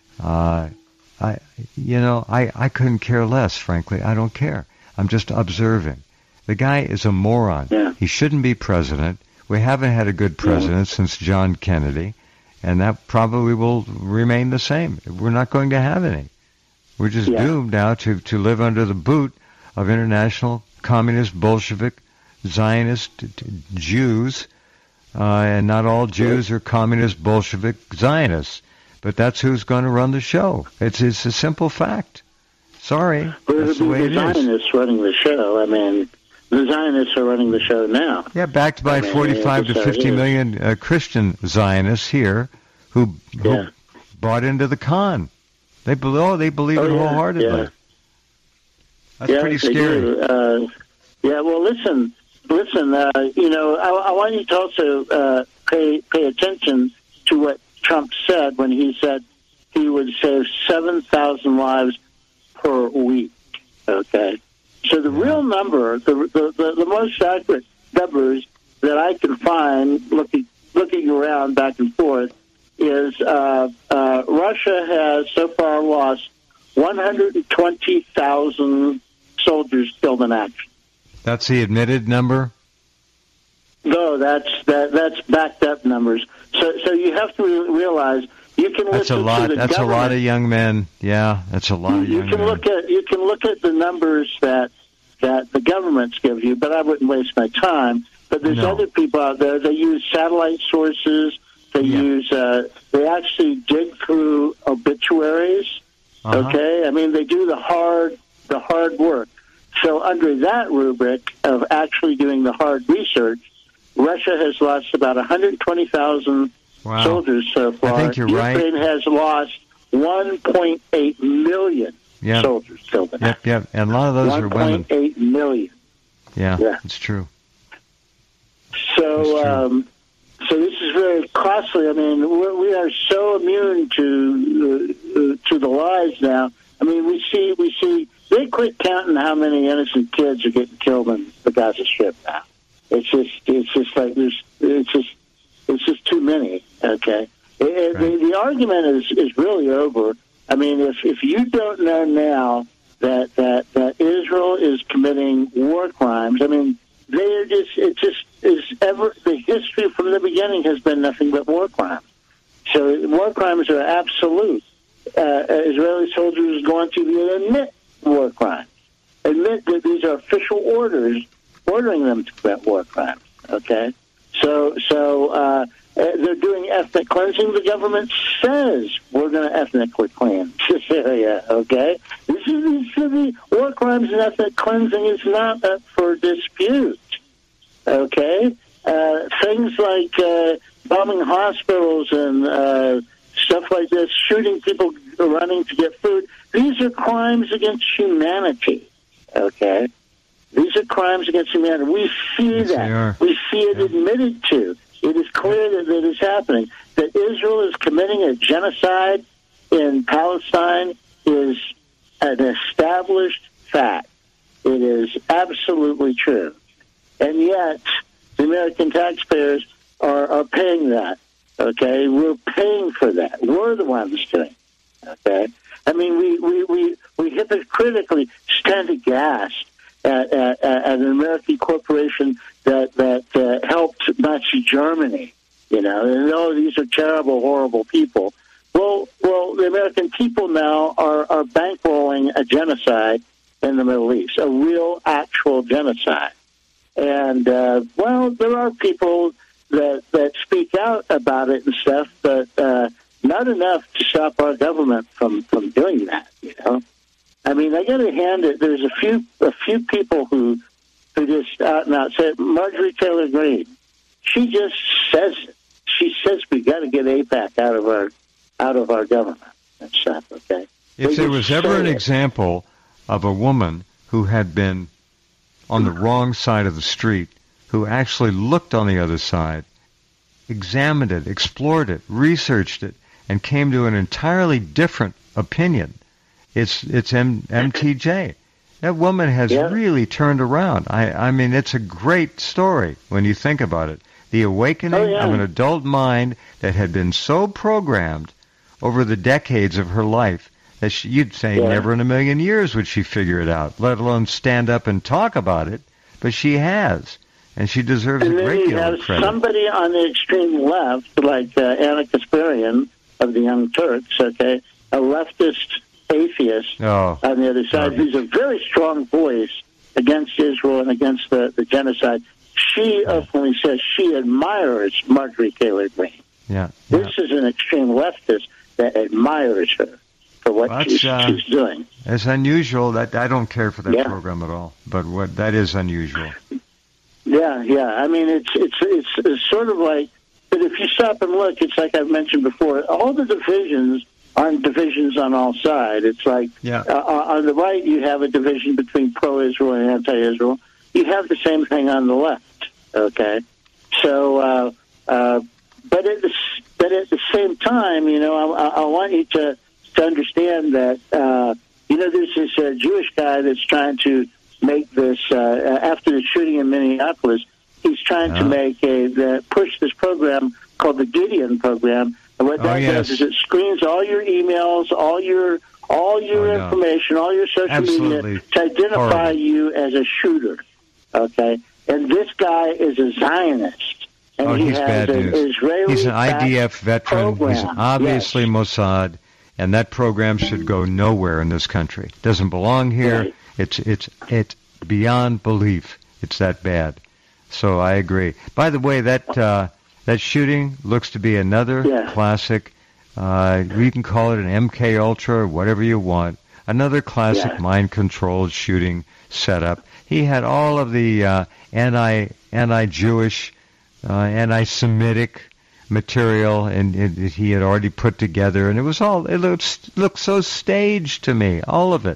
[SPEAKER 1] Uh, I, you know, I, I couldn't care less, frankly. I don't care. I'm just observing. The guy is a moron.
[SPEAKER 2] Yeah.
[SPEAKER 1] He shouldn't be president. We haven't had a good president yeah. since John Kennedy, and that probably will remain the same. We're not going to have any. We're just yeah. doomed now to, to live under the boot of international communist, Bolshevik, Zionist Jews, uh, and not all Jews are communist, Bolshevik, Zionists. But that's who's going to run the show. It's it's a simple fact. Sorry,
[SPEAKER 2] but
[SPEAKER 1] that's the way it is.
[SPEAKER 2] The Zionists running the show. I mean, the Zionists are running the show now.
[SPEAKER 1] Yeah, backed by
[SPEAKER 2] I mean,
[SPEAKER 1] forty-five to fifty million uh, Christian Zionists here who, who
[SPEAKER 2] yeah.
[SPEAKER 1] bought into the con. They believe, oh, they believe
[SPEAKER 2] oh,
[SPEAKER 1] it
[SPEAKER 2] yeah,
[SPEAKER 1] wholeheartedly.
[SPEAKER 2] Yeah.
[SPEAKER 1] That's
[SPEAKER 2] yeah,
[SPEAKER 1] pretty scary.
[SPEAKER 2] Uh, yeah, well, listen, listen. Uh, you know, I, I want you to also uh, pay pay attention to what Trump said when he said he would save seven thousand lives per week. Okay? So the
[SPEAKER 1] yeah.
[SPEAKER 2] real number, the, the, the, the most accurate numbers that I can find looking looking around back and forth is uh, uh, Russia has so far lost one hundred twenty thousand soldiers killed in action.
[SPEAKER 1] That's the admitted number?
[SPEAKER 2] No, that's that, that's backed up numbers. So, so you have to re- realize you can
[SPEAKER 1] that's
[SPEAKER 2] listen
[SPEAKER 1] a lot.
[SPEAKER 2] to the
[SPEAKER 1] That's
[SPEAKER 2] government.
[SPEAKER 1] a lot of young men. Yeah, that's a lot of
[SPEAKER 2] you
[SPEAKER 1] young
[SPEAKER 2] can
[SPEAKER 1] men.
[SPEAKER 2] look at you can look at the numbers that that the governments give you, but I wouldn't waste my time. But there's
[SPEAKER 1] No.
[SPEAKER 2] other people out there. They use satellite sources. They
[SPEAKER 1] Yeah.
[SPEAKER 2] use. Uh, they actually dig through obituaries.
[SPEAKER 1] Uh-huh.
[SPEAKER 2] Okay, I mean they do the hard the hard work. So under that rubric of actually doing the hard research, Russia has lost about one hundred twenty thousand
[SPEAKER 1] wow.
[SPEAKER 2] soldiers so far.
[SPEAKER 1] I think you're
[SPEAKER 2] Ukraine
[SPEAKER 1] right.
[SPEAKER 2] has lost one point eight million
[SPEAKER 1] yep.
[SPEAKER 2] soldiers killed in
[SPEAKER 1] Yep, yep. And a lot of those are women.
[SPEAKER 2] one point eight million.
[SPEAKER 1] Yeah,
[SPEAKER 2] yeah,
[SPEAKER 1] it's true.
[SPEAKER 2] So,
[SPEAKER 1] it's true.
[SPEAKER 2] Um, so this is very costly. I mean, we're, we are so immune to uh, to the lies now. I mean, we see we see they quit counting how many innocent kids are getting killed in the Gaza Strip now. It's just, it's just like there's, it's just, it's just too many. Okay, it,
[SPEAKER 1] right.
[SPEAKER 2] the, the argument is is really over. I mean, if if you don't know now that that that Israel is committing war crimes, I mean, they are just, it just is ever the history from the beginning has been nothing but war crimes. So war crimes are absolute. Uh, Israeli soldiers going to admit war crimes, admit that these are official orders ordering them to commit war crimes. Okay, so so uh, they're doing ethnic cleansing. The government says we're going to ethnically cleanse this area. Okay, this is, this is the war crimes and ethnic cleansing is not up for dispute. Okay, uh, things like uh, bombing hospitals and uh, stuff like this, shooting people running to get food. These are crimes against humanity. Okay. These are crimes against humanity. We see
[SPEAKER 1] yes,
[SPEAKER 2] that. We see it
[SPEAKER 1] yeah.
[SPEAKER 2] admitted to. It is clear that it is happening. That Israel is committing a genocide in Palestine is an established fact. It is absolutely true. And yet, the American taxpayers are, are paying that. Okay? We're paying for that. We're the ones doing it. Okay? I mean, we, we, we, we hypocritically stand aghast at, at, at an American corporation that, that uh, helped Nazi Germany, you know, and oh, these are terrible, horrible people. Well, well, the American people now are, are bankrolling a genocide in the Middle East, a real, actual genocide. And, uh, well, there are people that, that speak out about it and stuff, but uh, not enough to stop our government from, from doing that, you know. I mean, I got to hand it. There's a few a few people who who just out and out say, Marjorie Taylor Greene, she just says it. She says we got to get AIPAC out of our out of our government and stuff. Okay.
[SPEAKER 1] If
[SPEAKER 2] they
[SPEAKER 1] there was ever an
[SPEAKER 2] it.
[SPEAKER 1] example of a woman who had been on the wrong side of the street, who actually looked on the other side, examined it, explored it, researched it, and came to an entirely different opinion, it's it's M- MTJ. That woman has
[SPEAKER 2] yeah. really
[SPEAKER 1] turned around. I, I mean, it's a great story when you think about it. The awakening
[SPEAKER 2] oh, yeah.
[SPEAKER 1] of an adult mind that had been so programmed over the decades of her life that she, you'd say
[SPEAKER 2] yeah.
[SPEAKER 1] never in a million years would she figure it out, let alone stand up and talk about it. But she has, and she deserves
[SPEAKER 2] and
[SPEAKER 1] a great deal of credit.
[SPEAKER 2] And then you have somebody on the extreme left, like uh, Anna Kasparian of the Young Turks, okay, a leftist atheist
[SPEAKER 1] oh,
[SPEAKER 2] on the other side, who's a very strong voice against Israel and against the, the genocide. She openly says she admires Marjorie Taylor Greene.
[SPEAKER 1] Yeah, yeah.
[SPEAKER 2] This is an extreme leftist that admires her for what
[SPEAKER 1] well,
[SPEAKER 2] she's,
[SPEAKER 1] uh,
[SPEAKER 2] she's doing.
[SPEAKER 1] It's unusual. That I don't care for that
[SPEAKER 2] yeah.
[SPEAKER 1] program at all, but what that is unusual.
[SPEAKER 2] Yeah, yeah. I mean, it's, it's it's it's sort of like, but if you stop and look, it's like I've mentioned before. All the divisions aren't divisions on all sides. It's like
[SPEAKER 1] yeah.
[SPEAKER 2] uh, on the right you have a division between pro-Israel and anti-Israel. You have the same thing on the left. Okay, so uh, uh, but at the but at the same time, you know, I, I want you to to understand that uh, you know there's this uh, Jewish guy that's trying to make this uh, after the shooting in Minneapolis. He's trying
[SPEAKER 1] uh-huh.
[SPEAKER 2] to make a the, push this program called the Gideon program. And what that
[SPEAKER 1] oh, yes.
[SPEAKER 2] does is it screens all your emails, all your all your
[SPEAKER 1] oh, no.
[SPEAKER 2] information, all your social
[SPEAKER 1] Absolutely.
[SPEAKER 2] media to identify
[SPEAKER 1] Horrible.
[SPEAKER 2] you as a shooter. Okay, and this guy is a Zionist, and
[SPEAKER 1] oh,
[SPEAKER 2] he
[SPEAKER 1] he's
[SPEAKER 2] has
[SPEAKER 1] bad
[SPEAKER 2] an
[SPEAKER 1] news.
[SPEAKER 2] Israeli.
[SPEAKER 1] He's an I D F veteran.
[SPEAKER 2] Program.
[SPEAKER 1] He's obviously
[SPEAKER 2] yes.
[SPEAKER 1] Mossad, and that program should go nowhere in this country. It doesn't belong here.
[SPEAKER 2] Right.
[SPEAKER 1] It's it's it's beyond belief. It's that bad. So I agree. By the way, that uh, that shooting looks to be another
[SPEAKER 2] yeah.
[SPEAKER 1] classic. Uh, you can call it an M K Ultra or whatever you want. Another classic
[SPEAKER 2] yeah.
[SPEAKER 1] mind-controlled shooting setup. He had all of the uh, anti anti-Jewish, uh, anti-Semitic material, and it, it, he had already put together, and it was all it looked looked so staged to me, all of it.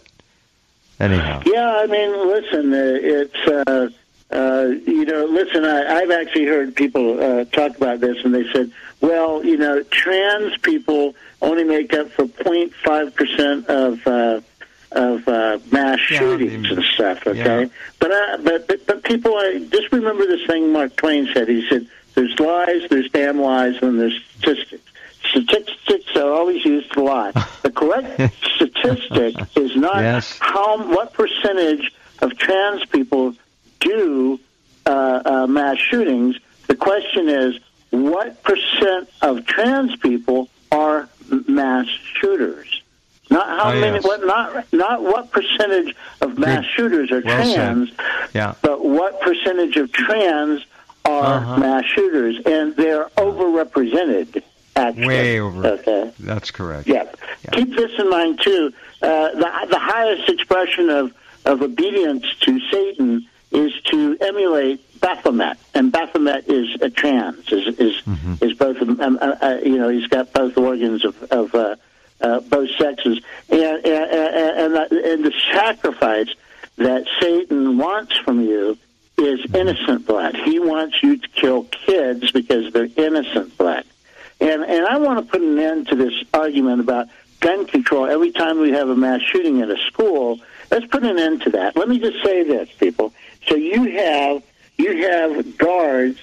[SPEAKER 1] Anyhow.
[SPEAKER 2] Yeah, I mean, listen, uh, it's. Uh, Uh, you know, listen, I, I've actually heard people uh, talk about this, and they said, well, you know, trans people only make up for zero point five percent of uh, of uh, mass
[SPEAKER 1] yeah,
[SPEAKER 2] shootings
[SPEAKER 1] I mean,
[SPEAKER 2] and stuff, okay?
[SPEAKER 1] Yeah.
[SPEAKER 2] But, uh, but, but but people, uh, just remember this thing Mark Twain said. He said, there's lies, there's damn lies, and there's statistics. Statistics are always used to lie. The correct statistic is not
[SPEAKER 1] yes.
[SPEAKER 2] how what percentage of trans people do uh, uh, mass shootings. The question is, what percent of trans people are mass shooters? Not how
[SPEAKER 1] oh,
[SPEAKER 2] many.
[SPEAKER 1] Yes.
[SPEAKER 2] What not? Not what percentage of mass
[SPEAKER 1] Good.
[SPEAKER 2] shooters are
[SPEAKER 1] Well
[SPEAKER 2] trans,
[SPEAKER 1] yeah.
[SPEAKER 2] but what percentage of trans are
[SPEAKER 1] uh-huh.
[SPEAKER 2] mass shooters, and they're overrepresented. Actually.
[SPEAKER 1] Way over.
[SPEAKER 2] Okay.
[SPEAKER 1] That's correct.
[SPEAKER 2] Yeah.
[SPEAKER 1] yeah.
[SPEAKER 2] Keep this in mind too. Uh, the the highest expression of of obedience to Satan is to emulate Baphomet, and Baphomet is a trans, is is, mm-hmm. is both, um, uh, uh, you know, he's got both organs of, of uh, uh, both sexes, and and, and and the sacrifice that Satan wants from is innocent blood. He wants you to kill kids because they're innocent blood. And and I want to put an end to this argument about gun control. Every time we have a mass shooting at a school, let's put an end to that. Let me just say this, people. So you have you have guards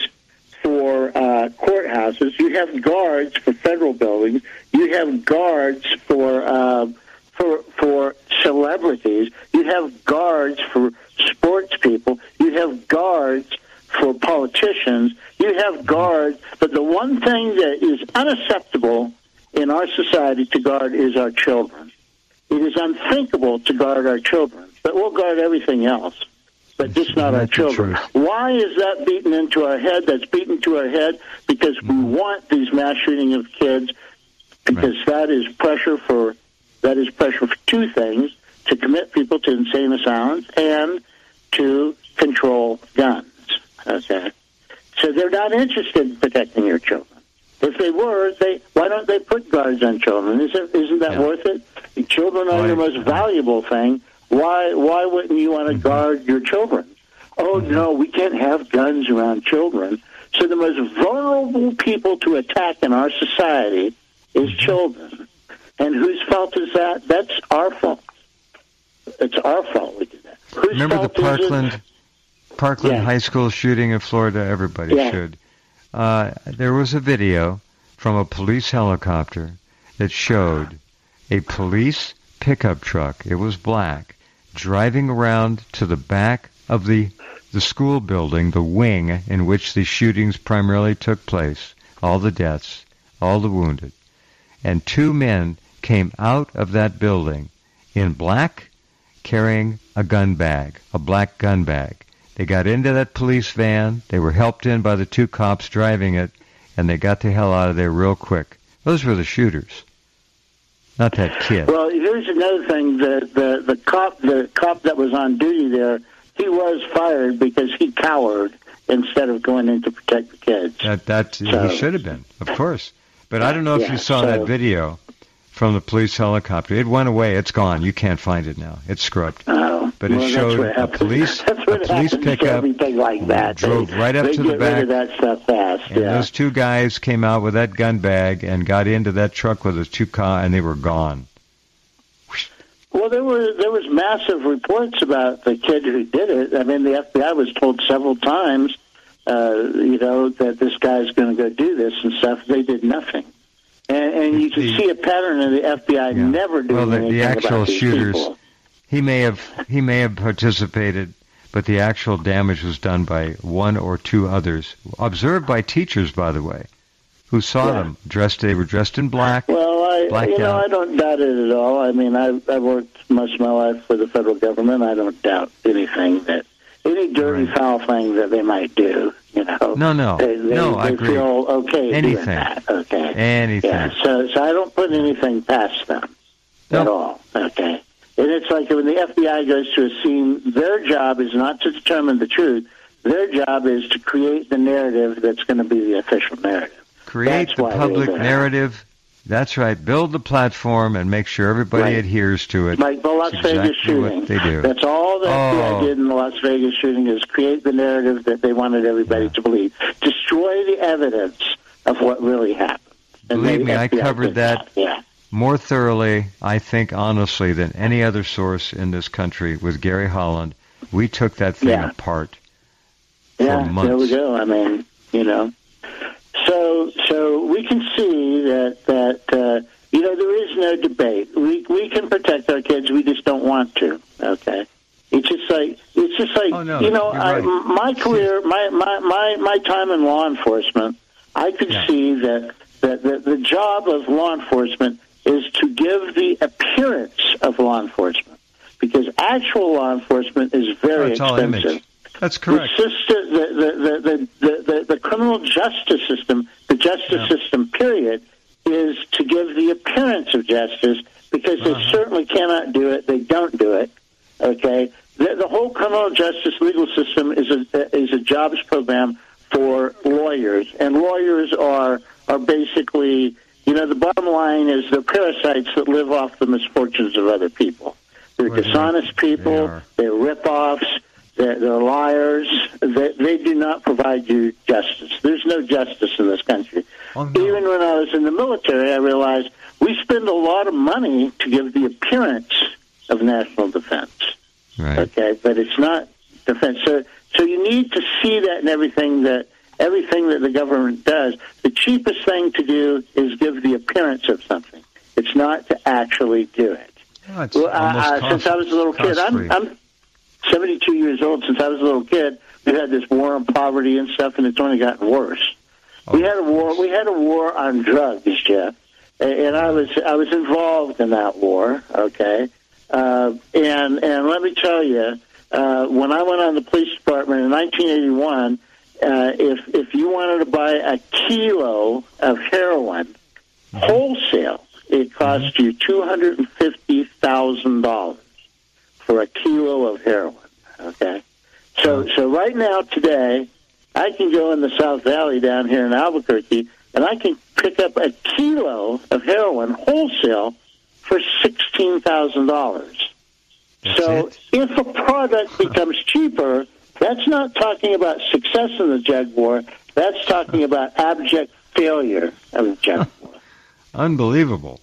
[SPEAKER 2] for uh, courthouses. You have guards for federal buildings. You have guards for uh, for for celebrities. You have guards for sports people. You have guards for politicians. You have guards. But the one thing that is unacceptable in our society to guard is our children. It is unthinkable to guard our children, but we'll guard everything else, but just not our children. Why is that beaten into our head? That's beaten to our head because we want these mass shooting of kids, because that is pressure for that is pressure for two things: to commit people to insane asylums and to control guns. Okay, so they're not interested in protecting your children. If they were, they why don't they put guards on children? Isn't isn't that yeah. worth it? Children are your most valuable thing. Why why wouldn't you want to mm-hmm. guard your children? Oh mm-hmm. no, we can't have guns around children. So the most vulnerable people to attack in our society is mm-hmm. children. And whose fault is that? That's our fault. It's our fault we did that. Whose
[SPEAKER 1] Remember
[SPEAKER 2] fault
[SPEAKER 1] the Parkland Parkland
[SPEAKER 2] yeah.
[SPEAKER 1] High School shooting in Florida? Everybody
[SPEAKER 2] yeah.
[SPEAKER 1] should. Uh, there was a video from a police helicopter that showed a police pickup truck, it was black, driving around to the back of the, the school building, the wing in which the shootings primarily took place, all the deaths, all the wounded. And two men came out of that building in black, carrying a gun bag, a black gun bag. They got into that police van. They were helped in by the two cops driving it, and they got the hell out of there real quick. Those were the shooters, not that kid.
[SPEAKER 2] Well, here's another thing: the the the cop, the cop that was on duty there, he was fired because he cowered instead of going in to protect the kids.
[SPEAKER 1] That that
[SPEAKER 2] so,
[SPEAKER 1] he should have been, of course. But I don't know if
[SPEAKER 2] yeah,
[SPEAKER 1] you saw
[SPEAKER 2] so,
[SPEAKER 1] that video from the police helicopter. It went away. It's gone. You can't find it now. It's scrubbed.
[SPEAKER 2] Oh,
[SPEAKER 1] but it
[SPEAKER 2] well,
[SPEAKER 1] showed a police a police pickup
[SPEAKER 2] everything like that.
[SPEAKER 1] drove
[SPEAKER 2] they,
[SPEAKER 1] right up
[SPEAKER 2] they
[SPEAKER 1] to
[SPEAKER 2] get
[SPEAKER 1] the back.
[SPEAKER 2] Rid of that stuff fast.
[SPEAKER 1] And
[SPEAKER 2] yeah.
[SPEAKER 1] those two guys came out with that gun bag and got into that truck with the two car, and they were gone.
[SPEAKER 2] Well, there were there was massive reports about the kid who did it. I mean, the F B I was told several times, uh, you know, that this guy's going to go do this and stuff. They did nothing. And, and you can
[SPEAKER 1] the,
[SPEAKER 2] see a pattern of the F B I yeah. never doing
[SPEAKER 1] well, the,
[SPEAKER 2] anything
[SPEAKER 1] the actual
[SPEAKER 2] about these
[SPEAKER 1] shooters,
[SPEAKER 2] people.
[SPEAKER 1] He may have he may have participated, but the actual damage was done by one or two others, observed by teachers, by the way, who saw yeah. them dressed. They were dressed in black.
[SPEAKER 2] Well, I you know
[SPEAKER 1] out.
[SPEAKER 2] I don't doubt it at all. I mean, I've, I've worked most of my life for the federal government. I don't doubt anything that any dirty
[SPEAKER 1] right.
[SPEAKER 2] foul thing that they might do. You know,
[SPEAKER 1] no, no,
[SPEAKER 2] they, they,
[SPEAKER 1] no.
[SPEAKER 2] They
[SPEAKER 1] I agree.
[SPEAKER 2] feel okay
[SPEAKER 1] Anything.
[SPEAKER 2] doing that. Okay,
[SPEAKER 1] anything.
[SPEAKER 2] Yeah. So, so I don't put anything past them
[SPEAKER 1] no.
[SPEAKER 2] at all. Okay. And it's like when the F B I goes to a scene, their job is not to determine the truth. Their job is to create the narrative that's going to be the official narrative.
[SPEAKER 1] Create
[SPEAKER 2] that's
[SPEAKER 1] the public narrative. That's right. Build the platform and make sure everybody
[SPEAKER 2] right.
[SPEAKER 1] adheres to it.
[SPEAKER 2] Like the Las
[SPEAKER 1] that's
[SPEAKER 2] Vegas
[SPEAKER 1] exactly
[SPEAKER 2] shooting.
[SPEAKER 1] What they do.
[SPEAKER 2] That's all the F B I
[SPEAKER 1] oh.
[SPEAKER 2] did in the Las Vegas shooting is create the narrative that they wanted everybody
[SPEAKER 1] yeah.
[SPEAKER 2] to believe. Destroy the evidence of what really happened. And
[SPEAKER 1] Believe me,
[SPEAKER 2] F B I
[SPEAKER 1] I covered that.
[SPEAKER 2] that. Yeah.
[SPEAKER 1] More thoroughly, I think, honestly, than any other source in this country with Gary Holland. We took that thing
[SPEAKER 2] yeah.
[SPEAKER 1] apart
[SPEAKER 2] yeah,
[SPEAKER 1] for months.
[SPEAKER 2] There we go. I mean, you know. So so we can see that, that uh, you know, there is no debate. We we can protect our kids. We just don't want to, okay? It's just like, it's just like
[SPEAKER 1] oh, no,
[SPEAKER 2] you know, I,
[SPEAKER 1] right.
[SPEAKER 2] my career, my, my, my, my time in law enforcement, I could
[SPEAKER 1] yeah.
[SPEAKER 2] see that, that, that the job of law enforcement is to give the appearance of law enforcement, because actual law enforcement is very
[SPEAKER 1] oh, it's
[SPEAKER 2] expensive.
[SPEAKER 1] All image. That's correct.
[SPEAKER 2] The, system, the, the, the, the, the, the criminal justice system, the justice yeah. system, period, is to give the appearance of justice, because uh-huh. they certainly cannot do it. They don't do it. Okay, the, the whole criminal justice legal system is a is a jobs program for lawyers, and lawyers are are basically, you know, the bottom line is they're parasites that live off the misfortunes of other people. They're
[SPEAKER 1] Right.
[SPEAKER 2] dishonest people.
[SPEAKER 1] They
[SPEAKER 2] they're rip-offs. They're, they're liars. They're they, they do not provide you justice. There's no justice in this country.
[SPEAKER 1] Oh, no.
[SPEAKER 2] Even when I was in the military, I realized we spend a lot of money to give the appearance of national defense.
[SPEAKER 1] Right.
[SPEAKER 2] Okay, but it's not defense. So, so you need to see that in everything that everything that the government does. The cheapest thing to do is give the appearance of something. It's not to actually do it.
[SPEAKER 1] Oh, it's
[SPEAKER 2] well,
[SPEAKER 1] almost
[SPEAKER 2] uh,
[SPEAKER 1] cost,
[SPEAKER 2] since I was a little kid, I'm, I'm seventy-two years old. Since I was a little kid, we had this war on poverty and stuff, and it's only gotten worse. Oh. We had a war. We had a war on drugs, Jeff, and I was I was involved in that war. Okay, uh, and and let me tell you, uh, when I went on the police department in nineteen eighty-one, uh, if if you wanted to buy a kilo of heroin mm-hmm. wholesale, it cost mm-hmm. you two hundred and fifty thousand dollars for a kilo of heroin. Okay, so so right now today, I can go in the South Valley down here in Albuquerque, and I can pick up a kilo of heroin wholesale for sixteen thousand dollars. So
[SPEAKER 1] it?
[SPEAKER 2] if a product becomes cheaper, that's not talking about success in the drug war. That's talking about abject failure of the drug war.
[SPEAKER 1] Unbelievable.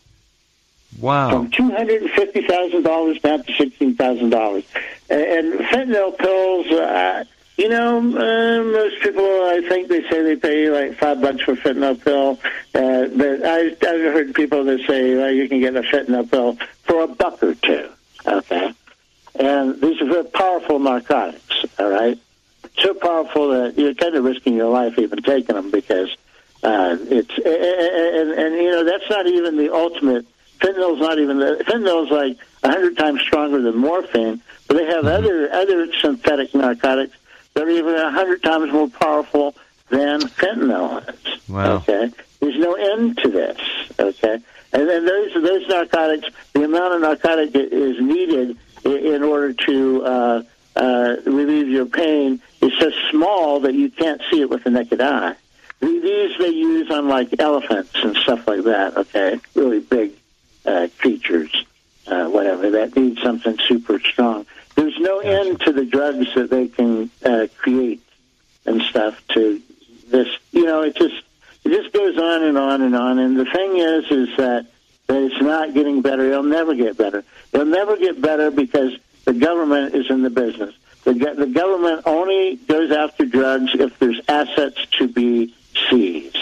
[SPEAKER 1] Wow.
[SPEAKER 2] From two hundred fifty thousand dollars down to sixteen thousand dollars. And fentanyl pills, uh, you know, uh, most people, I think they say they pay like five bucks for a fentanyl pill. Uh, but I, I've heard people that say, well, you can get a fentanyl pill for a buck or two. Okay. And these are very powerful narcotics, all right? So powerful that you're kind of risking your life even taking them because uh, it's, and, and, and, you know, that's not even the ultimate. Fentanyl's not even the fentanyl's like a hundred times stronger than morphine, but they have mm-hmm. other other synthetic narcotics that are even a hundred times more powerful than fentanyl is.
[SPEAKER 1] Wow.
[SPEAKER 2] Okay, there's no end to this. Okay, and then those those narcotics, the amount of narcotic that is needed in order to uh, uh, relieve your pain is so small that you can't see it with the naked eye. These they use on like elephants and stuff like that. Okay, really big. Uh, creatures, uh, whatever, that need something super strong. There's no end to the drugs that they can uh, create and stuff to this, you know, it just it just goes on and on and on. And the thing is, is that, that it's not getting better. It'll never get better. It'll never get better because the government is in the business. The, the government only goes after drugs if there's assets to be seized.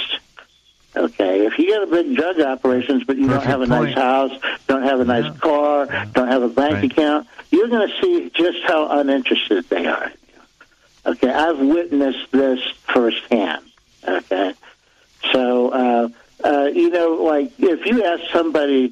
[SPEAKER 2] Okay, if you got a big drug operations, but you
[SPEAKER 1] Perfect
[SPEAKER 2] don't have a
[SPEAKER 1] point.
[SPEAKER 2] nice house, don't have a nice
[SPEAKER 1] yeah.
[SPEAKER 2] car,
[SPEAKER 1] yeah.
[SPEAKER 2] don't have a bank
[SPEAKER 1] right.
[SPEAKER 2] account, you're going to see just how uninterested they are. Okay, I've witnessed this firsthand. Okay, so uh, uh, you know, like if you ask somebody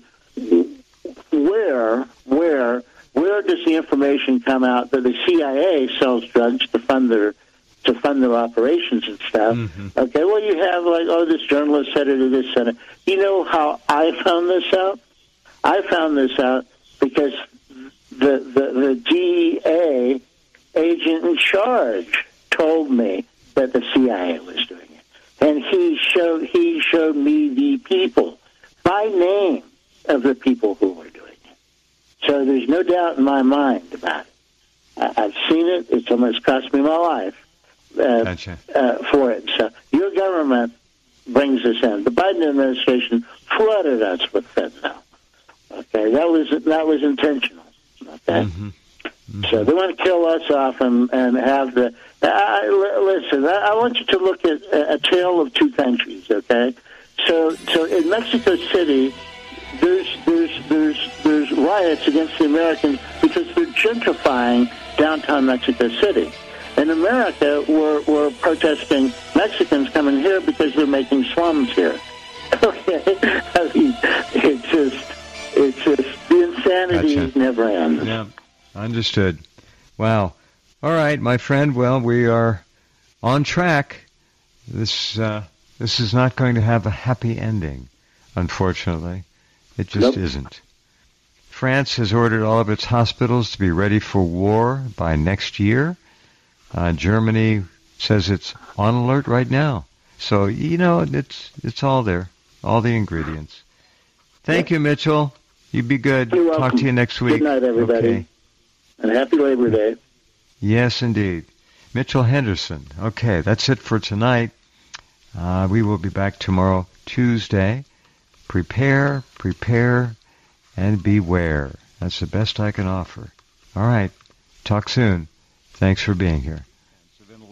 [SPEAKER 2] where, where, where does the information come out that the C I A sells drugs to fund their to fund their operations and stuff. Mm-hmm. Okay, well, you have like, oh, this journalist said it or this said it. You know how I found this out? I found this out because the the, the D E A agent in charge told me that the C I A was doing it, and he showed he showed me the people by name of the people who were doing it. So there's no doubt in my mind about it. I, I've seen it. It's almost cost me my life. Uh,
[SPEAKER 1] gotcha.
[SPEAKER 2] uh, for it. So your government brings us in. The Biden administration flooded us with fentanyl. Okay, that was that was intentional. Okay,
[SPEAKER 1] mm-hmm. Mm-hmm.
[SPEAKER 2] so they want to kill us off and, and have the. I, listen, I, I want you to look at a, a tale of two countries. Okay, so so in Mexico City, there's there's there's there's riots against the Americans because they're gentrifying downtown Mexico City. In America, we're, we're protesting Mexicans coming here because they're making slums here. Okay, I mean, it's just, it's just the insanity
[SPEAKER 1] gotcha.
[SPEAKER 2] never ends.
[SPEAKER 1] Yeah, understood. Wow. All right, my friend. Well, we are on track. This uh, this is not going to have a happy ending, unfortunately. It just
[SPEAKER 2] nope.
[SPEAKER 1] isn't. France has ordered all of its hospitals to be ready for war by next year. Uh, Germany says it's on alert right now. So, you know, it's it's all there, all the ingredients. Thank you, Mitchell. You be good.
[SPEAKER 2] You're
[SPEAKER 1] Talk
[SPEAKER 2] welcome.
[SPEAKER 1] to you next week.
[SPEAKER 2] Good night, everybody.
[SPEAKER 1] Okay.
[SPEAKER 2] And happy Labor Day.
[SPEAKER 1] Yes, indeed. Mitchell Henderson. Okay, that's it for tonight. Uh, we will be back tomorrow, Tuesday. Prepare, prepare, and beware. That's the best I can offer. All right. Talk soon. Thanks for being here.